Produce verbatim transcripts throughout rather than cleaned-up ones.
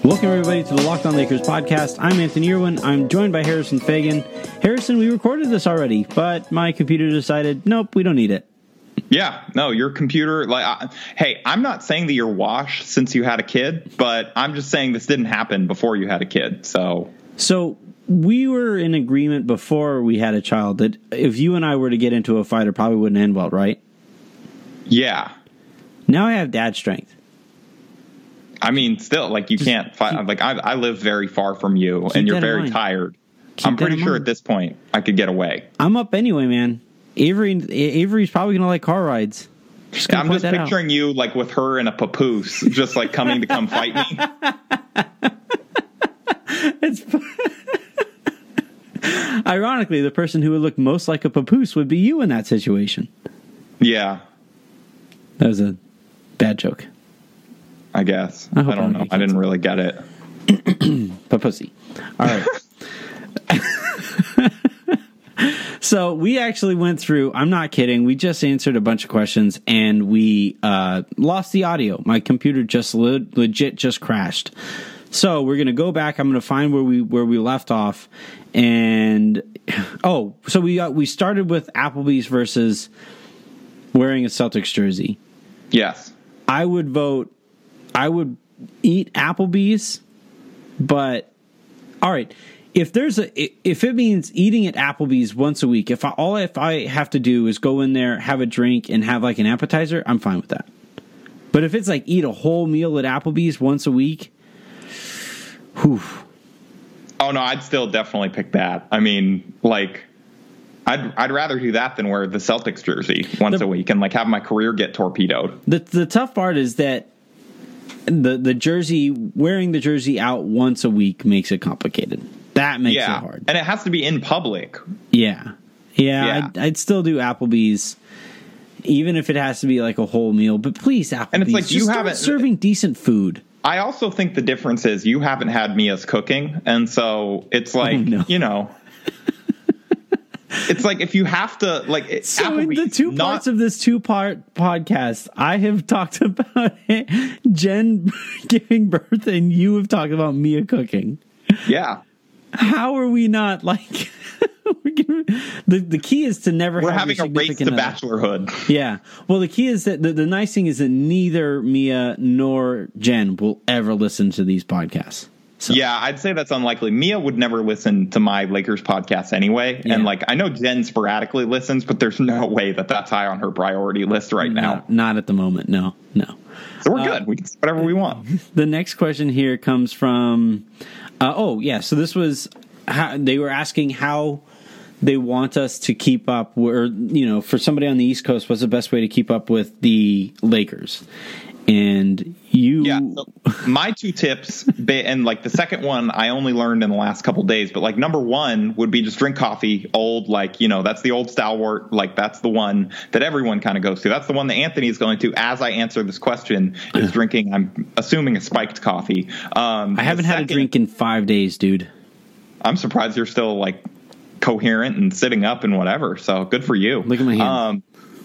Welcome, everybody, to the Locked On Lakers podcast. I'm Anthony Irwin. I'm joined by Harrison Fagan. Harrison, we recorded this already, but my computer decided, nope, we don't need it. Yeah, no, your computer, like, uh, hey, I'm not saying that you're washed since you had a kid, but I'm just saying this didn't happen before you had a kid, so. So we were in agreement before we had a child that if you and I were to get into a fight, it probably wouldn't end well, right? Yeah. Now I have dad strength. I mean, still, like, you Just can't fight. Like, I, I live very far from you, and you're very tired. Keep I'm pretty in sure mind. at this point I could get away. I'm up anyway, man. Avery, Avery's probably going to like car rides. Just I'm just picturing out. you, like, with her in a papoose, just, like, coming to come fight me. It's Ironically, the person who would look most like a papoose would be you in that situation. Yeah. That was a bad joke. I guess. I, I don't know. I didn't really get it. Papussy. All right. So we actually went through, I'm not kidding, we just answered a bunch of questions and we uh, lost the audio. My computer just le- legit just crashed. So we're going to go back. I'm going to find where we where we left off. And, oh, so we got, we started with Applebee's versus wearing a Celtics jersey. Yes. I would vote, I would eat Applebee's, but, all right. If there's a, if it means eating at Applebee's once a week, if I, all if I have to do is go in there, have a drink, and have like an appetizer, I'm fine with that. But if it's like eat a whole meal at Applebee's once a week, whew. Oh no, I'd still definitely pick that. I mean, like, I'd I'd rather do that than wear the Celtics jersey once the, a week and like have my career get torpedoed. The the tough part is that the the jersey wearing the jersey out once a week makes it complicated. That makes yeah. it hard. And it has to be in public. Yeah. Yeah, yeah. I'd, I'd still do Applebee's, even if it has to be like a whole meal. But please, Applebee's, and it's like just you start haven't serving decent food. I also think the difference is you haven't had Mia's cooking. And so it's like, oh, no. you know, it's like if you have to, like, so Applebee's, in the two not, parts of this two-part podcast, I have talked about Jen giving birth, and you have talked about Mia cooking. Yeah. How are we not like? the the key is to never. We're have having a race to bachelorhood. Yeah. Well, the key is that the, the nice thing is that neither Mia nor Jen will ever listen to these podcasts. So. Yeah, I'd say that's unlikely. Mia would never listen to my Lakers podcast anyway. Yeah. And like, I know Jen sporadically listens, but there's no way that that's high on her priority list right no, now. Not at the moment. No, no. So we're uh, good. We can say whatever we want. The next question here comes from, uh, oh, yeah. So this was, how, they were asking how they want us to keep up, or, you know, for somebody on the East Coast, what's the best way to keep up with the Lakers? And you... Yeah, so my two tips, and like the second one I only learned in the last couple days, but like number one would be just drink coffee, old, like, you know, that's the old stalwart, like that's the one that everyone kind of goes to. That's the one that Anthony is going to, as I answer this question, is drinking, I'm assuming, a spiked coffee. Um, I haven't had second, a drink in five days, dude. I'm surprised you're still like coherent and sitting up and whatever, so good for you. Look at my hand. Um,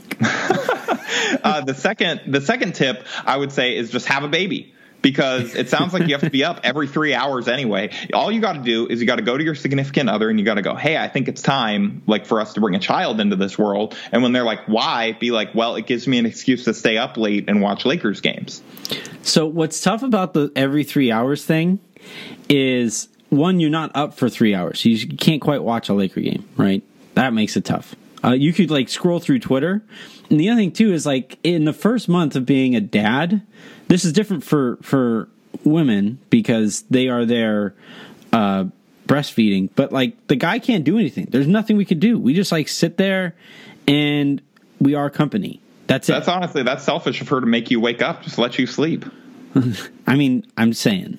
uh, the second, the second tip I would say is just have a baby, because it sounds like you have to be up every three hours anyway. All you got to do is you got to go to your significant other and you got to go, hey, I think it's time, like, for us to bring a child into this world. And when they're like, why? Be like, well, it gives me an excuse to stay up late and watch Lakers games. So what's tough about the every three hours thing is, one, you're not up for three hours. You can't quite watch a Laker game, right? That makes it tough. Uh, you could like scroll through Twitter. And the other thing too is like in the first month of being a dad, this is different for, for women because they are there uh, breastfeeding. But like the guy can't do anything. There's nothing we could do. We just like sit there and we are company. That's it. That's honestly, that's selfish of her to make you wake up, just let you sleep. I mean, I'm saying.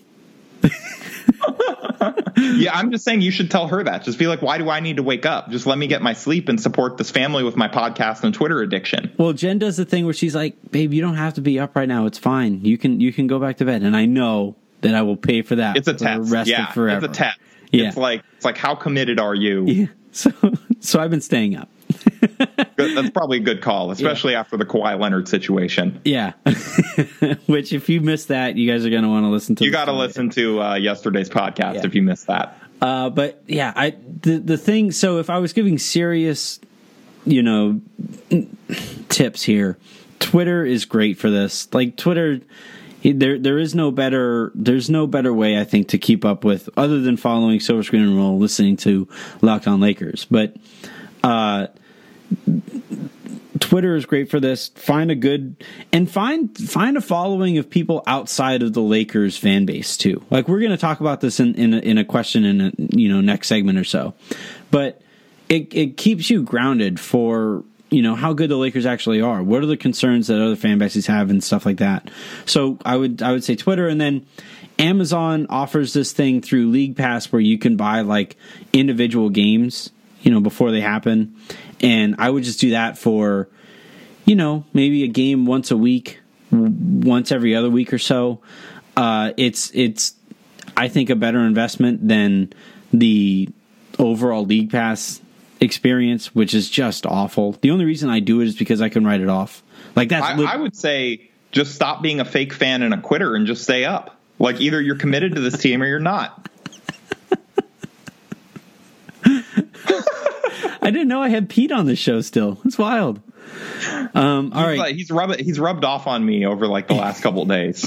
Yeah, I'm just saying you should tell her that. Just be like, why do I need to wake up? Just let me get my sleep and support this family with my podcast and Twitter addiction. Well, Jen does the thing where she's like, babe, you don't have to be up right now. It's fine. You can you can go back to bed. And I know that I will pay for that. It's a for test. The rest yeah, of forever. It's a test. Yeah. It's like, it's like, how committed are you? Yeah. So, so I've been staying up. Good, that's probably a good call, especially yeah. after the Kawhi Leonard situation. Yeah. Which, if you missed that, you guys are going to want to listen to. You got to listen to uh, yesterday's podcast yeah. if you missed that. Uh, but yeah, I the the thing. So if I was giving serious, you know, tips here, Twitter is great for this. Like Twitter, there there is no better there's no better way I think to keep up with other than following Silver Screen and Roll, listening to Locked On Lakers. But uh, Twitter is great for this. Find a good and find find a following of people outside of the Lakers fan base too. Like we're going to talk about this in in a, in a question in a, you know next segment or so, but it it keeps you grounded for you know how good the Lakers actually are. What are the concerns that other fan bases have and stuff like that. So I would I would say Twitter, and then Amazon offers this thing through League Pass where you can buy like individual games, you know, before they happen. And I would just do that for, you know, maybe a game once a week, once every other week or so. Uh, it's, it's, I think, a better investment than the overall League Pass experience, which is just awful. The only reason I do it is because I can write it off. Like that's. I, li- I would say just stop being a fake fan and a quitter and just stay up. Like either you're committed to this team or you're not. I didn't know I had Pete on the show still. It's wild. Um, all he's, right. He's rubbed, he's rubbed off on me over like the last couple of days.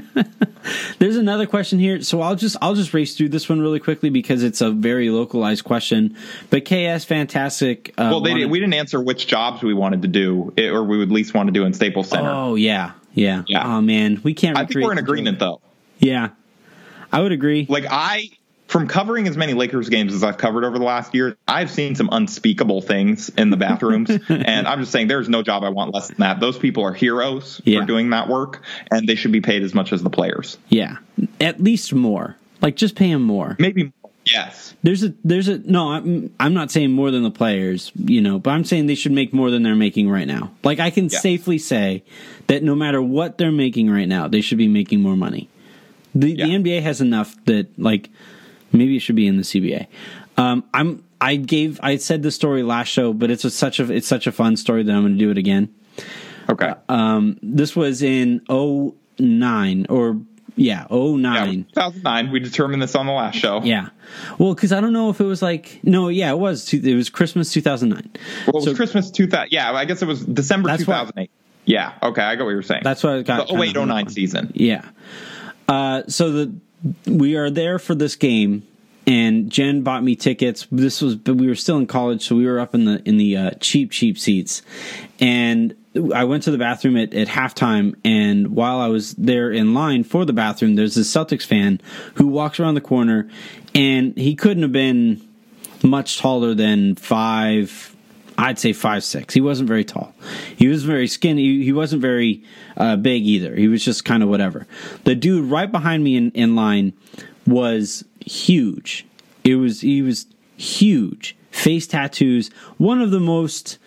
There's another question here. So I'll just, I'll just race through this one really quickly because it's a very localized question, but K S Fantastic. Uh, well, they wanted, did, we didn't answer which jobs we wanted to do or we would at least want to do in Staples Center. Oh yeah. Yeah. Yeah. Oh man. We can't. I think we're in agreement though. Yeah, I would agree. Like I, From covering as many Lakers games as I've covered over the last year, I've seen some unspeakable things in the bathrooms. And I'm just saying there's no job I want less than that. Those people are heroes yeah. for doing that work, and they should be paid as much as the players. Yeah, at least more. Like, just pay them more. Maybe more. Yes. There's a, there's a, no, I'm, I'm not saying more than the players, you know, but I'm saying they should make more than they're making right now. Like, I can yeah. safely say that no matter what they're making right now, they should be making more money. The, yeah. the N B A has enough that, like, maybe it should be in the C B A. Um, I'm. I gave. I said the story last show, but it's a, such a. It's such a fun story that I'm going to do it again. Okay. Uh, um, this was in oh nine or yeah, oh nine. Yeah, two thousand nine. We determined this on the last show. Yeah. Well, because I don't know if it was like no. Yeah, it was. It was Christmas two thousand nine. Well, it so, was Christmas two thousand. Yeah, I guess it was December two thousand eight. What, yeah. Okay, I got what you're saying. That's what I got. The oh eight oh nine season. Yeah. Uh, so the. We are there for this game, and Jen bought me tickets. This was, but we were still in college, so we were up in the in the uh, cheap, cheap seats. And I went to the bathroom at, at halftime, and while I was there in line for the bathroom, there's this Celtics fan who walks around the corner, and he couldn't have been much taller than five. I'd say five six. He wasn't very tall. He was very skinny. He wasn't very uh, big either. He was just kind of whatever. The dude right behind me in, in line was huge. It was he was huge. Face tattoos. One of the most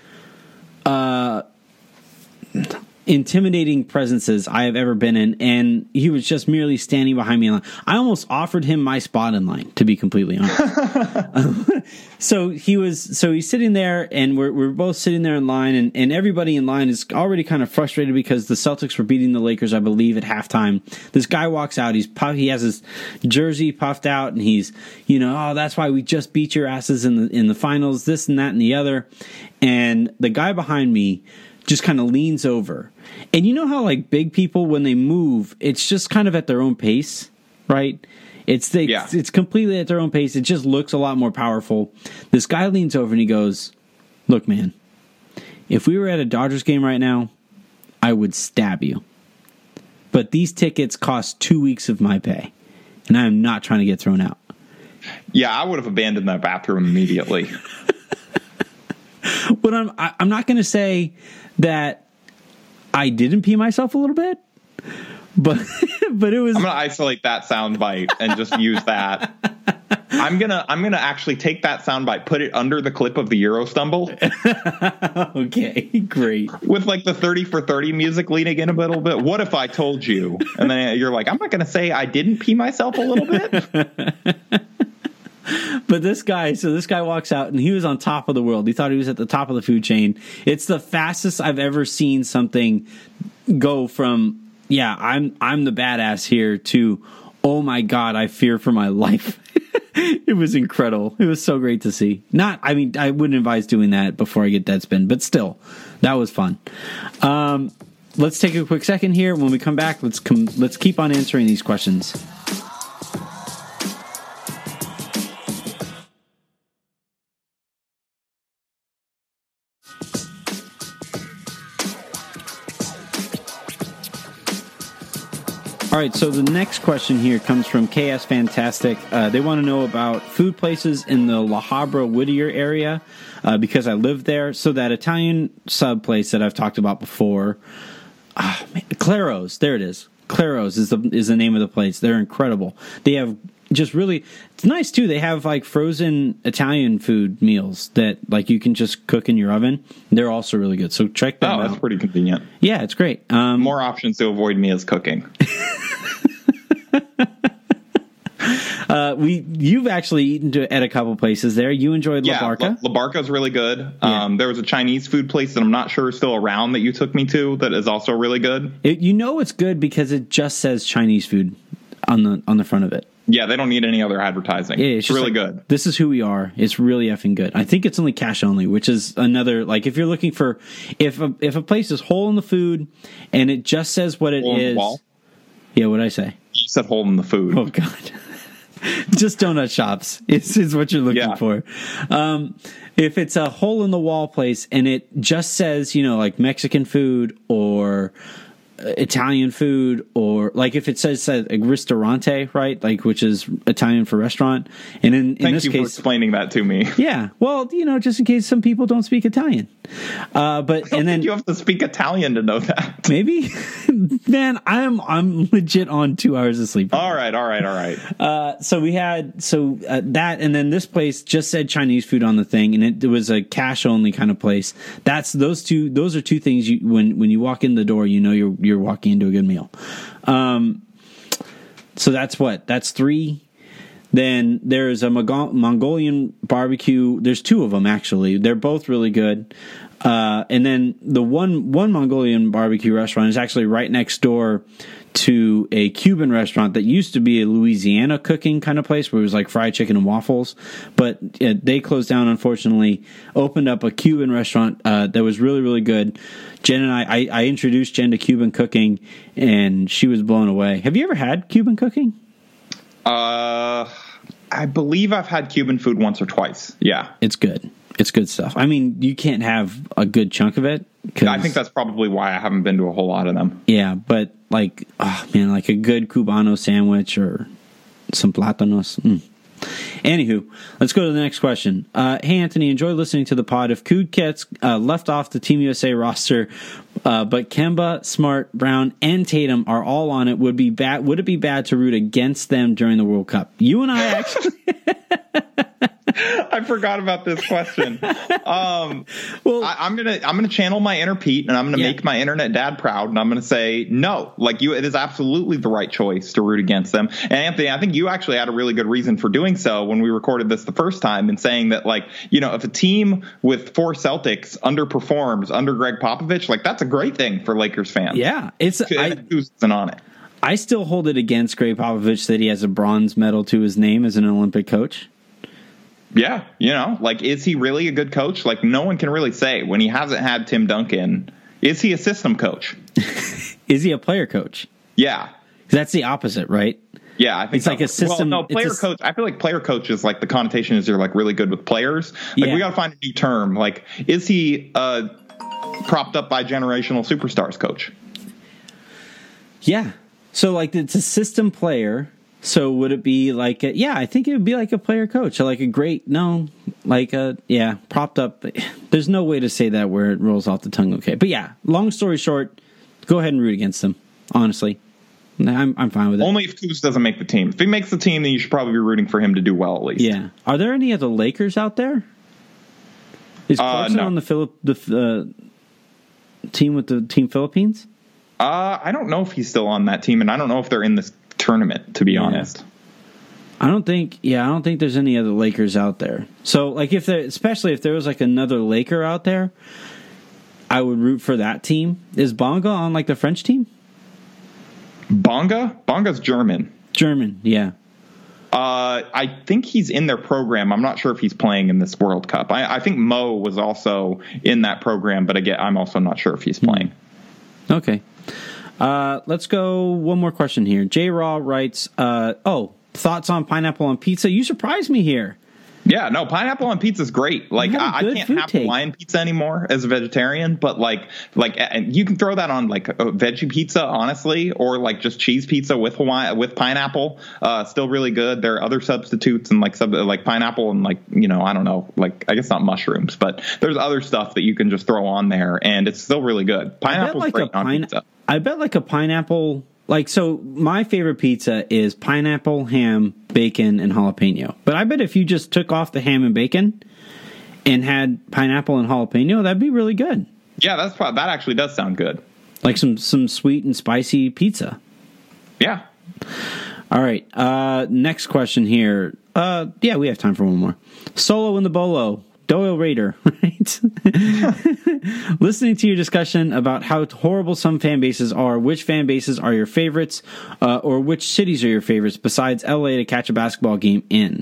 uh, intimidating presences I have ever been in, and he was just merely standing behind me in line. I almost offered him my spot in line, to be completely honest. So he was, so he's sitting there, and we're we're both sitting there in line, and, and everybody in line is already kind of frustrated because the Celtics were beating the Lakers, I believe, at halftime. This guy walks out, he's puff, he has his jersey puffed out, and he's, you know, oh, that's why we just beat your asses in the in the finals, this and that and the other. And the guy behind me just kind of leans over. And you know how, like, big people, when they move, it's just kind of at their own pace, right? It's the, yeah. it's, it's completely at their own pace. It just looks a lot more powerful. This guy leans over and he goes, "Look, man, if we were at a Dodgers game right now, I would stab you. But these tickets cost two weeks of my pay, and I am not trying to get thrown out." Yeah, I would have abandoned that bathroom immediately. But I'm I, I'm not going to say that I didn't pee myself a little bit, but but it was. I'm going to isolate that soundbite and just use that. I'm gonna I'm gonna actually take that soundbite, put it under the clip of the Euro Stumble. Okay, great. With like the thirty for thirty music leading in a little bit. What if I told you? And then you're like, I'm not gonna say I didn't pee myself a little bit. But this guy, so this guy walks out and he was on top of the world. He thought he was at the top of the food chain. It's the fastest I've ever seen something go from, yeah, I'm I'm the badass here to, oh my God, I fear for my life. It was incredible. It was so great to see. Not, I mean, I wouldn't advise doing that before I get Deadspin, but still, that was fun. Um, let's take a quick second here. When we come back, let's com- let's keep on answering these questions. All right, so the next question here comes from K S Fantastic. Uh, they want to know about food places in the La Habra Whittier area uh, because I live there. So that Italian sub place that I've talked about before, ah, man, Claro's, there it is. Claro's is the is the name of the place. They're incredible. They have just really, it's nice too. They have like frozen Italian food meals that like you can just cook in your oven. They're also really good. So check them oh, out. Oh, that's pretty convenient. Yeah, it's great. Um, More options to avoid me as cooking. Uh, we you've actually eaten to, at a couple places there. You enjoyed La yeah, Barca? La, La Barca's really good. Yeah. Um, there was a Chinese food place that I'm not sure is still around that you took me to that is also really good. It, you know it's good because it just says Chinese food on the on the front of it. Yeah, they don't need any other advertising. Yeah, it's, it's really like, good. This is who we are. It's really effing good. I think it's only cash only, which is another, like, if you're looking for, if a, if a place is hole in the food and it just says what it hole is. In the wall? Yeah, what'd I say? You said hole in the food. Oh, God. Just donut shops is, is what you're looking yeah. for. Um, if it's a hole in the wall place and it just says, you know, like Mexican food or Italian food, or like if it says uh, ristorante, right, like which is Italian for restaurant, and in, in Thank this you case, for explaining that to me. Yeah, well, you know, just in case some people don't speak Italian, uh, but I don't and then think you have to speak Italian to know that. Maybe, man, I'm I'm legit on two hours of sleep. All right, all right, all right. Uh, so we had so uh, that, and then this place just said Chinese food on the thing, and it, it was a cash only kind of place. That's those two. Those are two things you when when you walk in the door, you know you're you're walking into a good meal. Um, so that's what that's three. Then there's a Mongol- Mongolian barbecue. There's two of them actually. They're both really good. Uh, and then the one one Mongolian barbecue restaurant is actually right next door to a Cuban restaurant that used to be a Louisiana cooking kind of place where it was like fried chicken and waffles, but uh, they closed down, unfortunately. Opened up a Cuban restaurant uh, that was really, really good. Jen and I, I, I introduced Jen to Cuban cooking, and she was blown away. Have you ever had Cuban cooking? Uh, I believe I've had Cuban food once or twice. Yeah. It's good. It's good stuff. I mean, you can't have a good chunk of it. I think that's probably why I haven't been to a whole lot of them. Yeah, but like, oh man, like a good Cubano sandwich or some plátanos. Mm. Anywho, let's go to the next question. Uh, hey, Anthony, enjoy listening to the pod. If Cood gets uh, left off the Team U S A roster, uh, but Kemba, Smart, Brown, and Tatum are all on it, would be bad. Would it be bad to root against them during the World Cup? You and I actually. I forgot about this question. Um, well, I, I'm gonna I'm gonna channel my inner Pete, and I'm gonna yeah. make my internet dad proud, and I'm gonna say no. Like you, it is absolutely the right choice to root against them. And Anthony, I think you actually had a really good reason for doing so when we recorded this the first time, and saying that, like, you know, if a team with four Celtics underperforms under Greg Popovich, like that's a great thing for Lakers fans. Yeah, it's I, who's on it. I still hold it against Greg Popovich that he has a bronze medal to his name as an Olympic coach. Yeah, you know, like, is he really a good coach? Like, no one can really say when he hasn't had Tim Duncan. Is he a system coach? Is he a player coach? Yeah. That's the opposite, right? Yeah, I think it's like a system. Well, no, player a, coach. I feel like player coach is like the connotation is you're like really good with players. Like yeah. we got to find a new term. Like, is he a propped up by generational superstars coach? Yeah. So like it's a system player. So would it be like a, yeah, I think it would be like a player coach, or like a great, no, like a, yeah, propped up. There's no way to say that where it rolls off the tongue. Okay. But yeah, long story short, go ahead and root against them. Honestly, I'm I'm fine with it. Only if Kuz doesn't make the team. If he makes the team, then you should probably be rooting for him to do well at least. Yeah. Are there any other Lakers out there? Is Clarkson uh, no. on the Philip the uh, team with the Team Philippines? Uh, I don't know if he's still on that team, and I don't know if they're in this tournament, to be yeah. honest. I don't think, yeah, I don't think there's any other Lakers out there. So, like, if there, especially if there was like another Laker out there, I would root for that team. Is Bonga on like the French team? Bonga? Bonga's German. German, yeah. Uh, I think he's in their program. I'm not sure if he's playing in this World Cup. I, I think Mo was also in that program, but again, I'm also not sure if he's playing. Okay. Uh, let's go one more question here. J. Raw writes, uh, oh, thoughts on pineapple on pizza? You surprised me here. Yeah, no, pineapple on pizza is great. Like, I, I can't have take. Hawaiian pizza anymore as a vegetarian, but like, like, and you can throw that on like a veggie pizza, honestly, or like just cheese pizza with Hawaii with pineapple. Uh, still really good. There are other substitutes and like sub like pineapple and like you know I don't know like I guess not mushrooms, but there's other stuff that you can just throw on there, and it's still really good. Pineapple's like great a on pine- pizza. I bet like a pineapple. Like, so my favorite pizza is pineapple, ham, bacon, and jalapeno. But I bet if you just took off the ham and bacon and had pineapple and jalapeno, that'd be really good. Yeah, that's probably, that actually does sound good. Like some, some sweet and spicy pizza. Yeah. All right. Uh, next question here. Uh, yeah, we have time for one more. Solo in the Bolo. Doyle Raider, right? Listening to your discussion about how horrible some fan bases are, which fan bases are your favorites, uh, or which cities are your favorites besides L A to catch a basketball game in?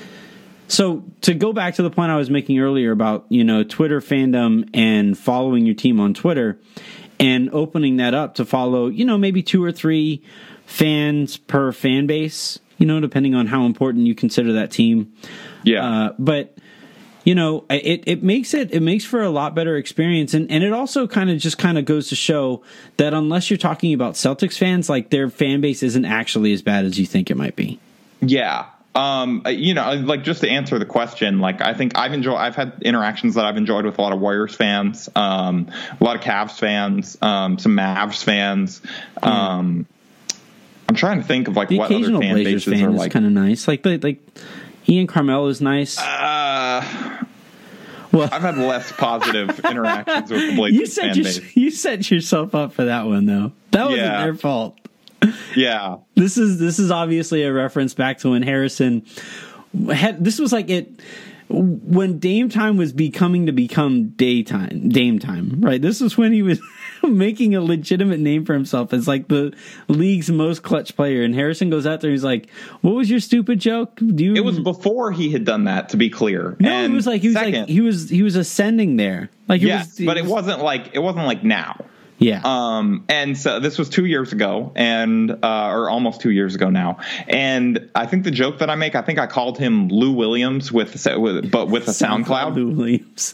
So to go back to the point I was making earlier about, you know, Twitter fandom and following your team on Twitter and opening that up to follow, you know, maybe two or three fans per fan base, you know, depending on how important you consider that team. Yeah. Uh, but you know, it, it makes it it makes for a lot better experience, and, and it also kind of just kind of goes to show that unless you're talking about Celtics fans, like their fan base isn't actually as bad as you think it might be. Yeah. Um, you know, like just to answer the question, like I think I've enjoyed, I've had interactions that I've enjoyed with a lot of Warriors fans, um, a lot of Cavs fans, um, some Mavs fans. Um, mm. I'm trying to think of like the what other fan Blazers bases fan are is like. Kind of nice, like the, like. Ian Carmel is nice. Uh, well, I've had less positive interactions with the Blazers you set fan your, base. You set yourself up for that one, though. That wasn't yeah. their fault. Yeah. This is this is obviously a reference back to when Harrison had. This was like it when Dame time was becoming to become daytime, Dame time, right? This was when he was making a legitimate name for himself as like the league's most clutch player. And Harrison goes out there and he's like, "What was your stupid joke?" Do you? It was before he had done that, to be clear. No, and it was like he was second, like he was he was ascending there. Like it yes, was, it but was, it wasn't like it wasn't like now. Yeah. Um, and so this was two years ago and, uh, or almost two years ago now. And I think the joke that I make, I think I called him Lou Williams with, with but with a SoundCloud. Lou Williams.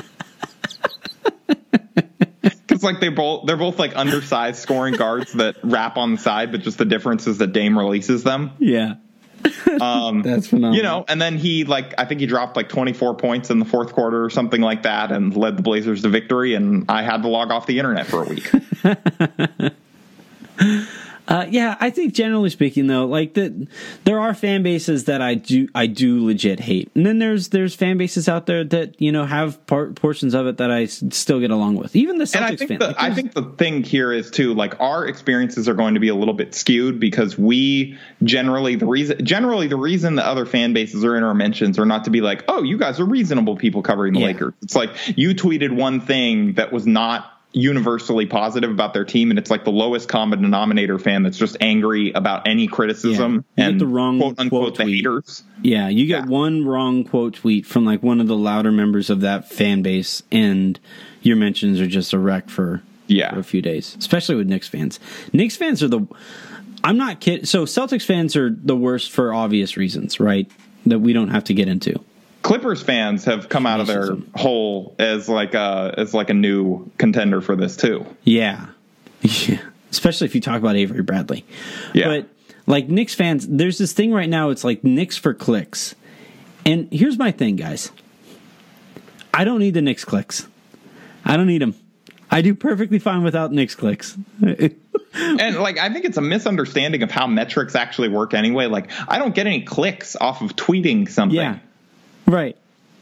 Cause like they both, they're both like undersized scoring guards that rap on the side, but just the difference is that Dame releases them. Yeah. Um, That's phenomenal. You know, and then he like I think he dropped like twenty-four points in the fourth quarter or something like that, and led the Blazers to victory. And I had to log off the internet for a week. Uh, yeah, I think generally speaking, though, like the, there are fan bases that I do I do legit hate, and then there's there's fan bases out there that you know have part, portions of it that I s- still get along with. Even the Celtics and I think fan. The, like, I think the thing here is too, like our experiences are going to be a little bit skewed because we generally the reason generally the reason the other fan bases are in our mentions are not to be like, oh, you guys are reasonable people covering the yeah. Lakers. It's like you tweeted one thing that was not universally positive about their team, and it's like the lowest common denominator fan that's just angry about any criticism yeah. and the wrong quote unquote the tweet. haters. Yeah, you get yeah. one wrong quote tweet from like one of the louder members of that fan base, and your mentions are just a wreck for, yeah. for a few days, especially with Knicks fans. Knicks fans are the I'm not kidding. So Celtics fans are the worst for obvious reasons, right? That we don't have to get into. Clippers fans have come out of their hole as like a as like a new contender for this too. Yeah, yeah. Especially if you talk about Avery Bradley. Yeah. But like Knicks fans, there's this thing right now. It's like Knicks for clicks. And here's my thing, guys. I don't need the Knicks clicks. I don't need them. I do perfectly fine without Knicks clicks. And like I think it's a misunderstanding of how metrics actually work anyway. Like I don't get any clicks off of tweeting something. Yeah. Right.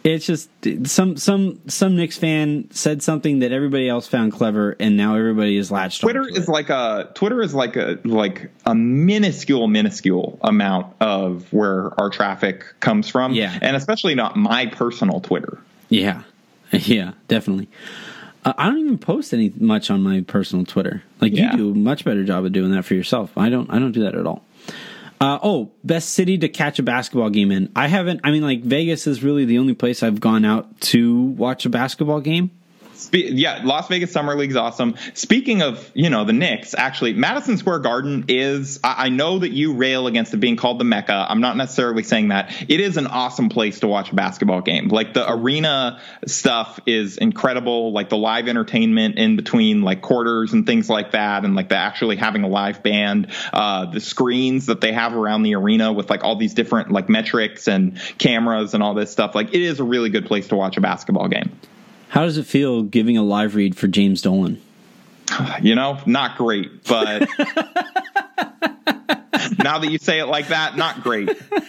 It's just some some some Knicks fan said something that everybody else found clever, and now everybody is latched on. Twitter is like a Twitter is like a like a minuscule minuscule amount of where our traffic comes from. Yeah, and especially not my personal Twitter. Yeah, yeah, definitely. Uh, I don't even post any much on my personal Twitter. Like yeah. you do a much better job of doing that for yourself. I don't. I don't do that at all. Uh, oh, best city to catch a basketball game in. I haven't, I mean, like, Vegas is really the only place I've gone out to watch a basketball game. Spe- yeah, Las Vegas Summer League's awesome. Speaking of, you know, the Knicks, actually, Madison Square Garden is, I, I know that you rail against it being called the Mecca. I'm not necessarily saying that. It is an awesome place to watch a basketball game. Like, the arena stuff is incredible. Like, the live entertainment in between, like, quarters and things like that. And, like, the actually having a live band. Uh, the screens that they have around the arena with, like, all these different, like, metrics and cameras and all this stuff. Like, it is a really good place to watch a basketball game. How does it feel giving a live read for James Dolan? You know, not great, but now that you say it like that, not great.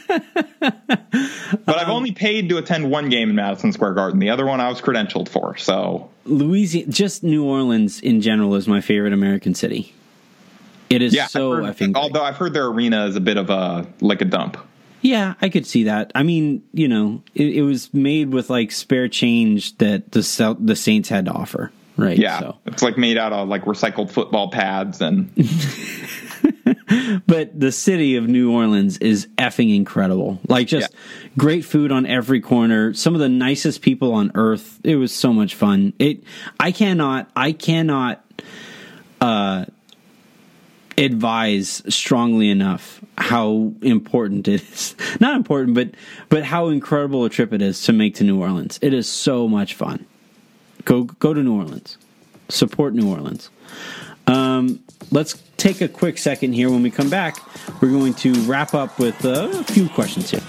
But I've only paid to attend one game in Madison Square Garden. The other one I was credentialed for. So Louisiana, just New Orleans in general is my favorite American city. It is yeah, so I've heard, effing. Although I've heard their arena is a bit of a like a dump. Yeah, I could see that. I mean, you know, it, it was made with like spare change that the the Saints had to offer, right? Yeah, so. It's like made out of like recycled football pads and. But the city of New Orleans is effing incredible. Like just yeah. great food on every corner. Some of the nicest people on earth. It was so much fun. It. I cannot. I cannot. Uh. advise strongly enough how important it is. Not important, but but how incredible a trip it is to make to New Orleans. It is so much fun. Go go to New Orleans. Support New Orleans. Um, let's take a quick second here. When we come back, we're going to wrap up with uh, a few questions here.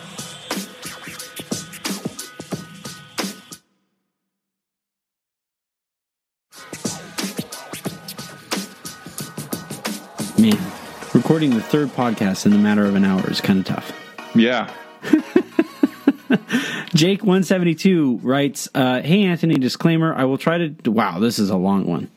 Man, recording the third podcast in the matter of an hour is kind of tough. Yeah. Jake one seventy-two writes, uh, hey, Anthony, disclaimer, I will try to... Wow, this is a long one.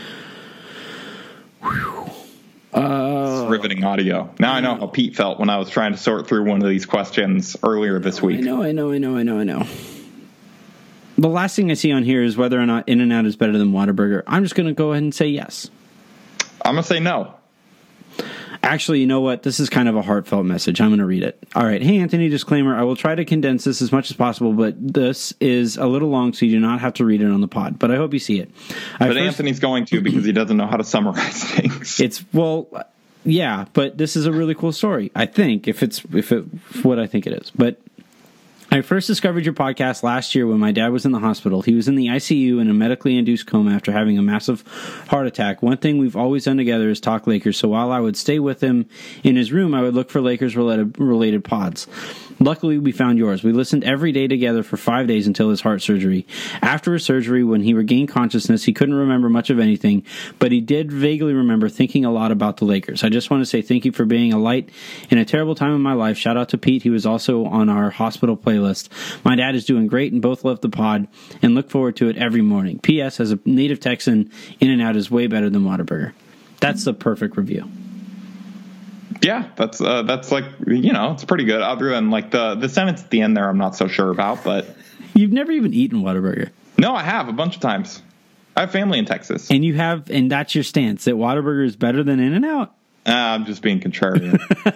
Uh, riveting audio. Now I know how Pete felt when I was trying to sort through one of these questions earlier this week. I know, I know, I know, I know, I know. The last thing I see on here is whether or not In-N-Out is better than Whataburger. I'm just going to go ahead and say yes. I'm going to say no. Actually, you know what? This is kind of a heartfelt message. I'm going to read it. All right. Hey, Anthony, disclaimer. I will try to condense this as much as possible, but this is a little long, so you do not have to read it on the pod. But I hope you see it. I but first, Anthony's going to because he doesn't know how to summarize things. It's, well, yeah, but this is a really cool story, I think, if it's if it what I think it is. But I first discovered your podcast last year when my dad was in the hospital. He was in the I C U in a medically induced coma after having a massive heart attack. One thing we've always done together is talk Lakers, so while I would stay with him in his room, I would look for Lakers-related related pods. Luckily, we found yours. We listened every day together for five days until his heart surgery. After his surgery, when he regained consciousness, he couldn't remember much of anything, but he did vaguely remember thinking a lot about the Lakers. I just want to say thank you for being a light in a terrible time in my life. Shout out to Pete. He was also on our hospital playlist. My dad is doing great and both love the pod and look forward to it every morning. P S. As a native Texan, In-N-Out is way better than Whataburger. That's the perfect review. Yeah, that's uh, that's like, you know, it's pretty good. Other than like the, the sentence at the end there, I'm not so sure about. But you've never even eaten Whataburger? No, I have a bunch of times. I have family in Texas, and you have, and that's your stance that Whataburger is better than In-N-Out? Uh, I'm just being contrarian.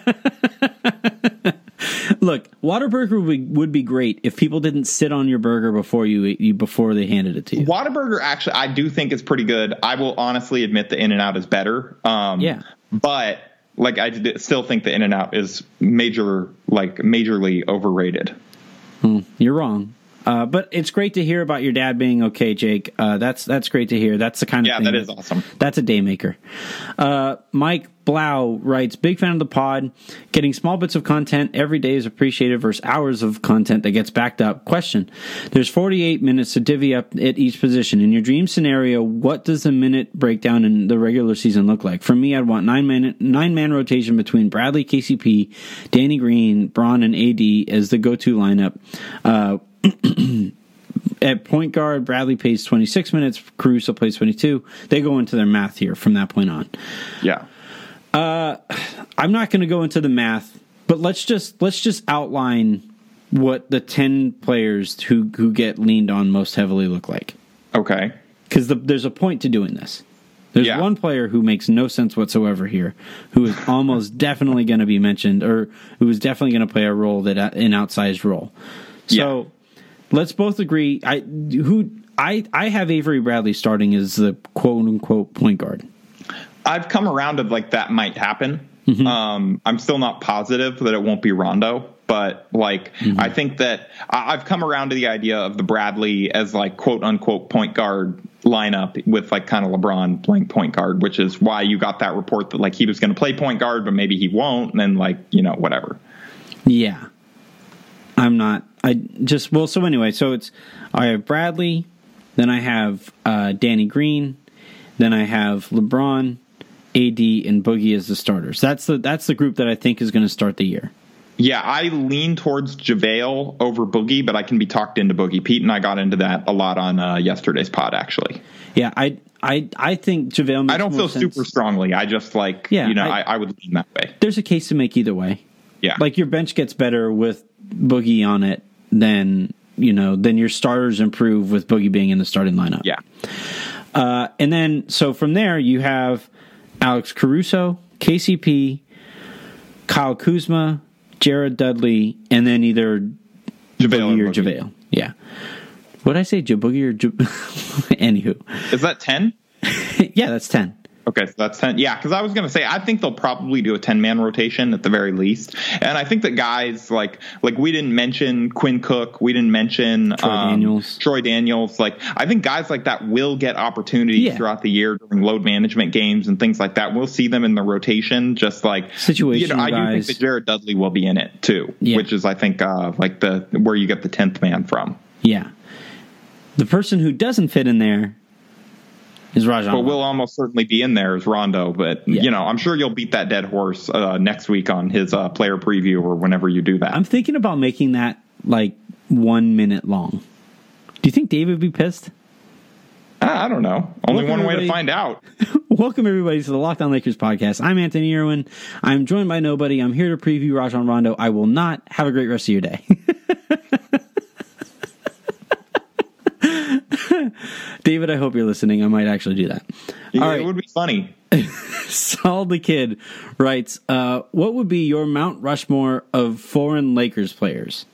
Look, Whataburger would be, would be great if people didn't sit on your burger before you, you before they handed it to you. Whataburger, actually, I do think is pretty good. I will honestly admit the In-N-Out is better. Um, yeah, but. Like, I still think the In-N-Out is major, like, majorly overrated. Hmm, you're wrong. Uh, but it's great to hear about your dad being okay, Jake. Uh, that's that's great to hear. That's the kind of yeah, thing. Yeah, that is awesome. That's a day maker. Uh, Mike Blau writes, big fan of the pod. Getting small bits of content every day is appreciated versus hours of content that gets backed up. Question. There's forty-eight minutes to divvy up at each position. In your dream scenario, what does the minute breakdown in the regular season look like? For me, I'd want nine minute, nine man rotation between Bradley, K C P, Danny Green, Braun, and A D as the go-to lineup. Uh, At point guard, Bradley plays twenty-six minutes. Caruso plays twenty-two. They go into their math here from that point on. Yeah. Uh, I'm not going to go into the math, but let's just let's just outline what the ten players who who get leaned on most heavily look like. Okay. Because the, there's a point to doing this. There's yeah. one player who makes no sense whatsoever here, who is almost definitely going to be mentioned, or who is definitely going to play a role that an outsized role. So yeah. let's both agree. I who I I have Avery Bradley starting as the quote unquote point guard. I've come around to like that might happen. Mm-hmm. Um, I'm still not positive that it won't be Rondo, but like mm-hmm. I think that I've come around to the idea of the Bradley as like quote unquote point guard lineup with like kind of LeBron playing point guard, which is why you got that report that like he was going to play point guard, but maybe he won't, and then like you know whatever. Yeah, I'm not. I just well. So anyway, so it's I have Bradley, then I have uh, Danny Green, then I have LeBron, A D, and Boogie as the starters. That's the that's the group that I think is going to start the year. Yeah, I lean towards JaVale over Boogie, but I can be talked into Boogie. Pete and I got into that a lot on uh, yesterday's pod, actually. Yeah, I I I think JaVale makes I don't more feel sense. super strongly. I just like, yeah, you know, I, I, I would lean that way. There's a case to make either way. Yeah. Like your bench gets better with Boogie on it than, you know, then your starters improve with Boogie being in the starting lineup. Yeah. Uh, and then, so from there, you have Alex Caruso, K C P, Kyle Kuzma, Jared Dudley, and then either JaVale Boogie or Boogie. JaVale. Yeah. What did I say? Jaboogie or J- Anywho. Is that ten? Yeah, that's ten. Okay, so that's ten. Yeah, because I was going to say, I think they'll probably do a ten-man rotation at the very least. And I think that guys like, like we didn't mention Quinn Cook. We didn't mention Troy um, Daniels. Troy Daniels. Like, I think guys like that will get opportunities Yeah. throughout the year during load management games and things like that. We'll see them in the rotation, just like situational you know, I guys. do think that Jared Dudley will be in it too, Yeah. which is, I think, uh, like the where you get the tenth man from. Yeah. The person who doesn't fit in there is Rajon. But will almost certainly be in there as Rondo. But, Yeah. you know, I'm sure you'll beat that dead horse uh, next week on his uh, player preview or whenever you do that. I'm thinking about making that like one minute long. Do you think David would be pissed? I, I don't know. Only Welcome one way everybody. to find out. Welcome, everybody, to the Lockdown Lakers podcast. I'm Anthony Irwin. I'm joined by nobody. I'm here to preview Rajon Rondo. I will not have a great rest of your day. David, I hope you're listening. I might actually do that. Yeah, All right. It would be funny. Saul the Kid writes, uh, what would be your Mount Rushmore of foreign Lakers players?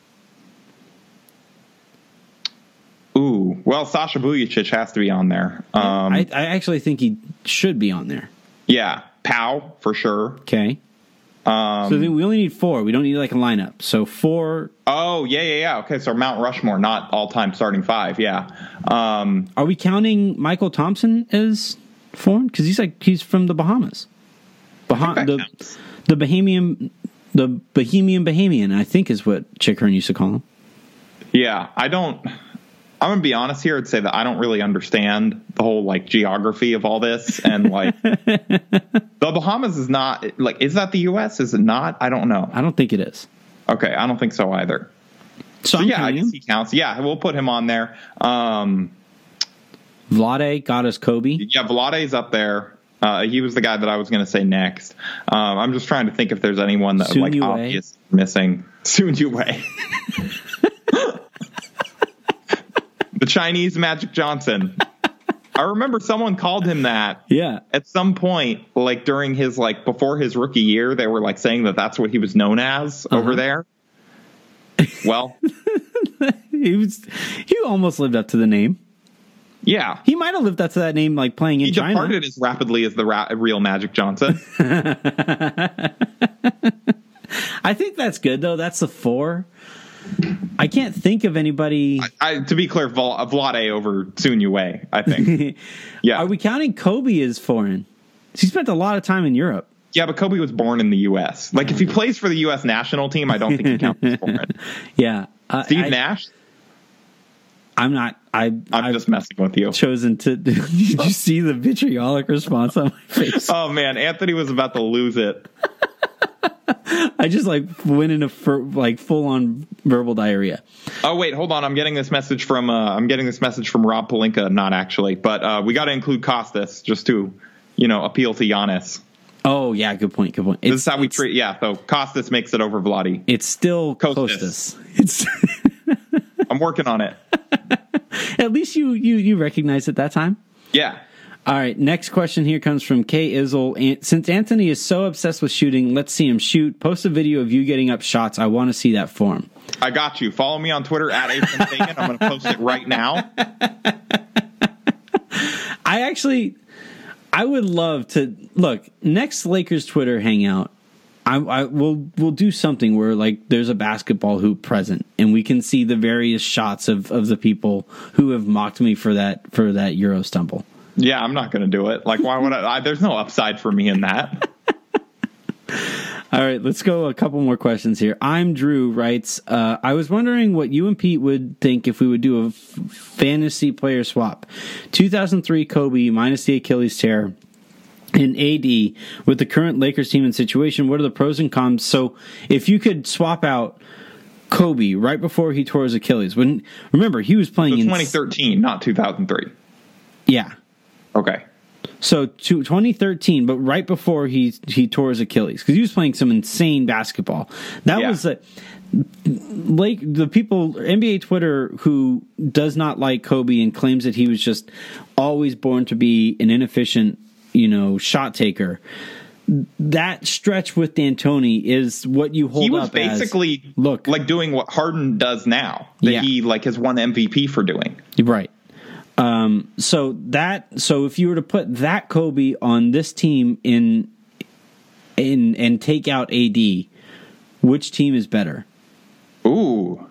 Ooh, well, Sasha Vujacic has to be on there. Um, I, I actually think he should be on there. yeah, Powell for sure. Okay. Um, So then we only need four. We don't need like a lineup. So four. oh, yeah, yeah, yeah. Okay, so Mount Rushmore, not all-time starting five, yeah. Um, Are we counting Michael Thompson as foreign? Because he's like he's from the Bahamas. Bah- that the counts. the Bahamian the Bohemian Bahamian, I think is what Chick Hearn used to call him. Yeah, I don't. I'm gonna be honest here and say that I don't really understand the whole like geography of all this, and like the Bahamas is not like is that the U S? Is it not? I don't know. I don't think it is. Okay, I don't think so either. So, So I'm yeah, I counting guess him. he counts. Yeah, we'll put him on there. Um, Vlade got us Kobe. yeah, Vlade's up there. Uh, he was the guy that I was going to say next. Um, I'm just trying to think if there's anyone that Soon like Yue. obvious missing. Soon Yue. The Chinese Magic Johnson. I remember someone called him that. Yeah. At some point, like during his like before his rookie year, they were like saying that that's what he was known as Uh-huh. over there. Well, He was he almost lived up to the name. yeah. He might have lived up to that name like playing in He China. departed as rapidly as the ra- real Magic Johnson. I think that's good though. That's the four. I can't think of anybody. I, to be clear, Vl- Vlade over Soon Yue, I think. Yeah. Are we counting Kobe as foreign? He spent a lot of time in Europe. Yeah, but Kobe was born in the U S. Like, if he plays for the U S national team, I don't think he counts as foreign. Yeah. Uh, Steve I, Nash? I'm not. I, I'm I've just messing with you. chosen to. Did you see the vitriolic response on my face? Oh, man, Anthony was about to lose it. I just like went into fur, like full on verbal diarrhea. Oh wait, hold on. I'm getting this message from uh, I'm getting this message from Rob Pelinka. Not actually, but uh, we got to include Costas just to, you know, appeal to Giannis. Oh yeah, good point. Good point. This It's, is how we it's- treat. Yeah, so Costas makes it over Vladi. It's still Costas. Costas. It's I'm working on it. at least you you you recognized at that time. Yeah. All right, next question here comes from Kay Izzle. An- Since Anthony is so obsessed with shooting, let's see him shoot. Post a video of you getting up shots. I want to see that form. I got you. Follow me on Twitter at Ethan Fagan. I'm going to post it right now. I actually, I would love to look next Lakers Twitter hangout. I, I will we'll do something where like there's a basketball hoop present and we can see the various shots of, of the people who have mocked me for that for that Euro stumble. Yeah, I'm not going to do it. Like, why would I, I? There's no upside for me in that. All right, let's go a couple more questions here. I'm Drew writes, uh, I was wondering what you and Pete would think if we would do a f- fantasy player swap. two thousand three Kobe minus the Achilles tear and A D with the current Lakers team and situation. What are the pros and cons? So if you could swap out Kobe right before he tore his Achilles, when remember he was playing So in twenty thirteen, not two thousand three. Yeah. Okay. So to twenty thirteen, but right before he he tore his Achilles, because he was playing some insane basketball. That Yeah. was a, like the people N B A Twitter who does not like Kobe and claims that he was just always born to be an inefficient, you know, shot taker. That stretch with D'Antoni is what you hold He was up as, basically look, like doing what Harden does now. That Yeah. he like has won M V P for doing. right. Um, so that so if you were to put that Kobe on this team in in and take out A D, which team is better? Ooh.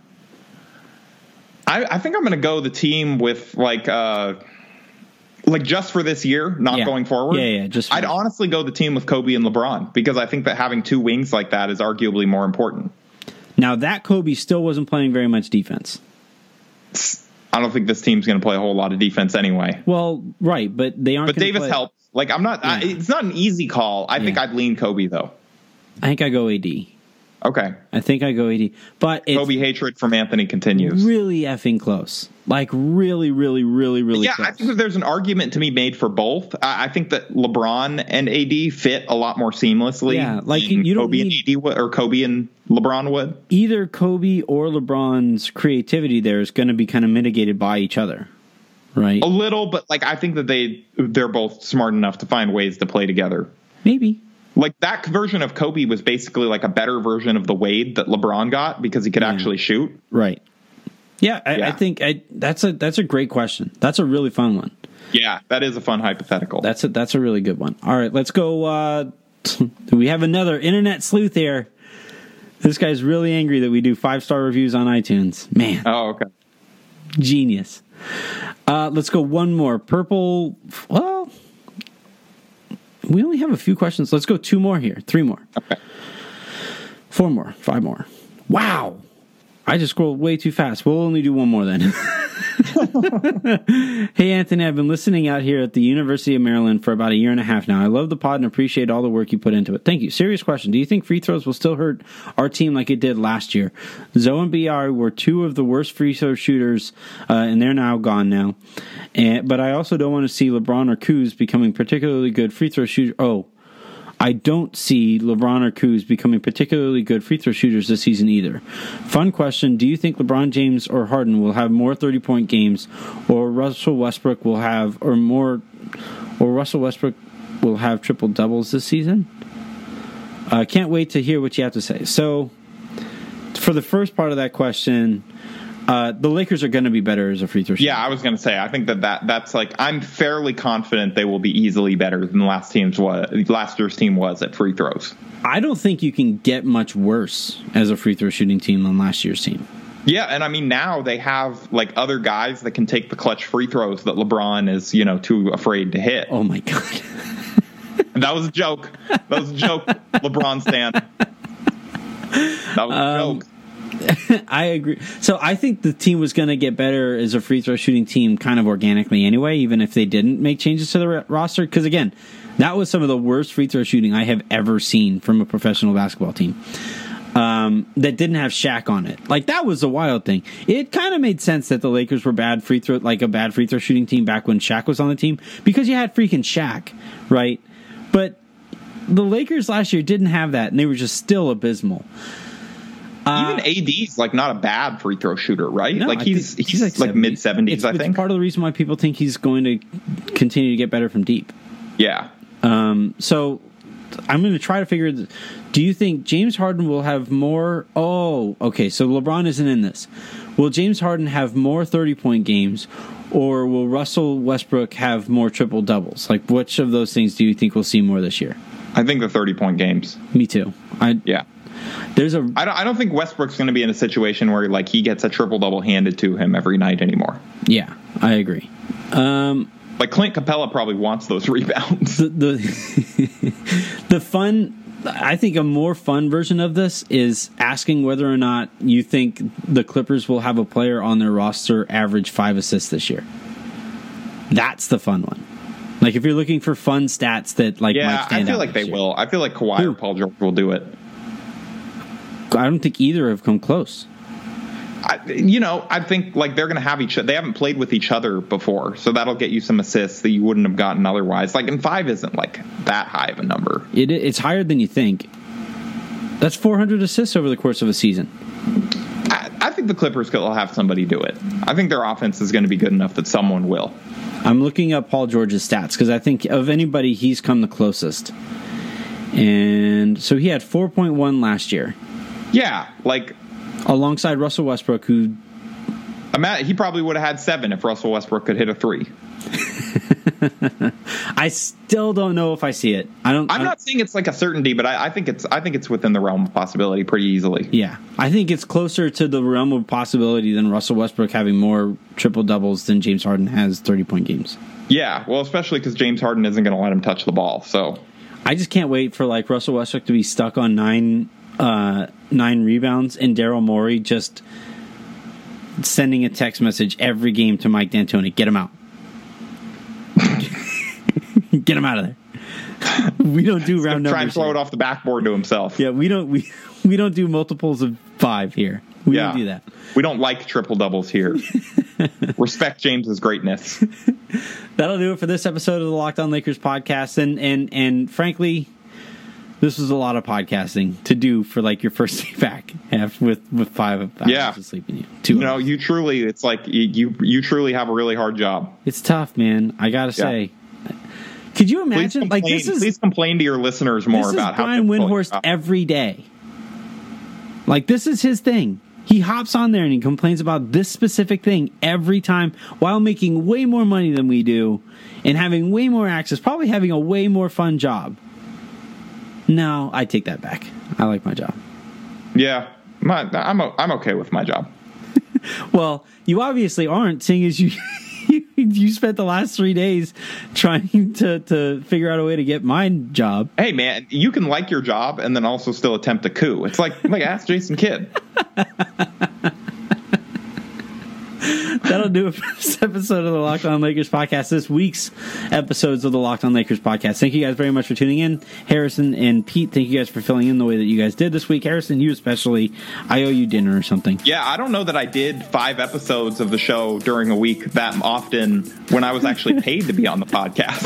I, I think I'm going to go the team with like uh like just for this year, not Yeah. going forward. Yeah, yeah, just for I'd this. honestly go the team with Kobe and LeBron because I think that having two wings like that is arguably more important. Now that Kobe still wasn't playing very much defense. I don't think this team's going to play a whole lot of defense anyway. Well, right, but they aren't. But gonna Davis play. helps. Like I'm not. I, Yeah. it's not an easy call. I think Yeah. I'd lean Kobe though. I think I go A D. Okay. I think I go A D, but it's Kobe hatred from Anthony continues. really effing close. Like really, really, really, really. Yeah, close. I think that there's an argument to be made for both. I I think that LeBron and A D fit a lot more seamlessly. Yeah, like, than you don't Kobe need- and A D would, or Kobe and LeBron would. Either Kobe or LeBron's creativity there is going to be kind of mitigated by each other, right? A little, but like I think that they they're both smart enough to find ways to play together. Maybe. Like that version of Kobe was basically like a better version of the Wade that LeBron got because he could Yeah. actually shoot. Right. Yeah, I, I Yeah. think I, that's a that's a great question. That's a really fun one. Yeah, that is a fun hypothetical. That's a that's a really good one. All right, let's go. Uh, we have another internet sleuth here. This guy's really angry that we do five star reviews on iTunes. Man, oh, okay. genius. Uh, let's go one more. Purple. Well, we only have a few questions. Let's go two more here. Three more. Okay. Four more. Five more. Wow. I just scrolled way too fast. We'll only do one more then. Hey, Anthony, I've been listening out here at the University of Maryland for about a year and a half now. I love the pod and appreciate all the work you put into it. Thank you. Serious question. Do you think free throws will still hurt our team like it did last year? Zoe and B R were two of the worst free throw shooters, uh, and they're now gone now. And, but I also don't want to see LeBron or Kuz becoming particularly good free throw shooters. Oh, I don't see LeBron or Kuz becoming particularly good free throw shooters this season either. Fun question. Do you think LeBron James or Harden will have more thirty-point games, or Russell Westbrook will have, or more, or Russell Westbrook will have triple doubles this season? I uh, can't wait to hear what you have to say. So, for the first part of that question, uh, the Lakers are going to be better as a free throw shooter. Yeah, I was going to say, I think that, that that's like, I'm fairly confident they will be easily better than last team's was, last year's team was at free throws. I don't think you can get much worse as a free throw shooting team than last year's team. Yeah, and I mean, now they have like other guys that can take the clutch free throws that LeBron is, you know, too afraid to hit. Oh my God. That was a joke. That was a joke, LeBron stan. That was a Um, joke. I agree. So I think the team was going to get better as a free throw shooting team kind of organically anyway, even if they didn't make changes to the r- roster. Because again, that was some of the worst free throw shooting I have ever seen from a professional basketball team. Um, that didn't have Shaq on it. Like, that was a wild thing. It kind of made sense that the Lakers were bad free throw, like a bad free throw shooting team back when Shaq was on the team, because you had freaking Shaq, right? But the Lakers last year didn't have that, and they were just still abysmal. Uh, Even A D's like not a bad free throw shooter, right? No, like he's he's, he's, he's like, like mid seventies, I it's think. Part of the reason why people think he's going to continue to get better from deep. Yeah. Um. So I'm going to try to figure. Th- do you think James Harden will have more? Oh, okay. So LeBron isn't in this. Will James Harden have more thirty point games, or will Russell Westbrook have more triple doubles? Like, which of those things do you think we'll see more this year? I think the thirty point games. Me too. I yeah. There's a. I don't. I don't think Westbrook's going to be in a situation where like he gets a triple double handed to him every night anymore. Yeah, I agree. Um, like Clint Capella probably wants those rebounds. The the, the fun. I think a more fun version of this is asking whether or not you think the Clippers will have a player on their roster average five assists this year. That's the fun one. Like, if you're looking for fun stats that like yeah, might stand I feel out like they year. will. I feel like Kawhi Who? or Paul George will do it. I don't think either have come close. I, you know, I think like they're going to have each. They haven't played with each other before, so that'll get you some assists that you wouldn't have gotten otherwise. Like, and five isn't like that high of a number. It it's higher than you think. That's four hundred assists over the course of a season. I, I think the Clippers will have somebody do it. I think their offense is going to be good enough that someone will. I'm looking up Paul George's stats because I think of anybody, he's come the closest. And so he had four point one last year. Yeah, like alongside Russell Westbrook, who Matt, he probably would have had seven if Russell Westbrook could hit a three. I still don't know if I see it. I don't. I'm I, not saying it's like a certainty, but I, I think it's I think it's within the realm of possibility pretty easily. Yeah, I think it's closer to the realm of possibility than Russell Westbrook having more triple doubles than James Harden has thirty point games. Yeah, well, especially because James Harden isn't going to let him touch the ball. So I just can't wait for like Russell Westbrook to be stuck on nine. Uh, nine rebounds and Daryl Morey just sending a text message every game to Mike D'Antoni. Get him out. Get him out of there. We don't do round numbers. Try and throw here. it off the backboard to himself. Yeah, we don't. We we don't do multiples of five here. We yeah. don't do that. We don't like triple doubles here. Respect James's greatness. That'll do it for this episode of the Locked On Lakers podcast. And and and frankly, this was a lot of podcasting to do for like your first day back have with, with five hours yeah. of sleep in you. Two you know, hours. you truly, it's like you, you you truly have a really hard job. It's tough, man. I gotta yeah. say. Could you imagine? Complain, like this is please complain to your listeners more this about is how Brian Windhorst every day. Like this is his thing. He hops on there and he complains about this specific thing every time while making way more money than we do and having way more access, probably having a way more fun job. No, I take that back. I like my job. Yeah, my, I'm I'm okay with my job. Well, you obviously aren't, seeing as you you spent the last three days trying to, to figure out a way to get my job. Hey, man, you can like your job and then also still attempt a coup. It's like like ask Jason Kidd. That'll do it for this episode of the Locked On Lakers podcast. This week's episodes of the Locked On Lakers podcast. Thank you guys very much for tuning in. Harrison and Pete, thank you guys for filling in the way that you guys did this week. Harrison, you especially, I owe you dinner or something. Yeah, I don't know that I did five episodes of the show during a week that often when I was actually paid to be on the podcast.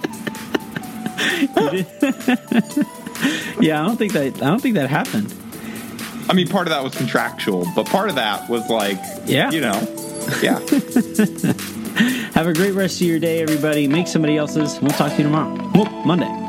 Yeah, I don't think that I don't think that happened. I mean, part of that was contractual, but part of that was like, yeah, you know, yeah. Have a great rest of your day, everybody. Make somebody else's. We'll talk to you tomorrow. Well, Monday.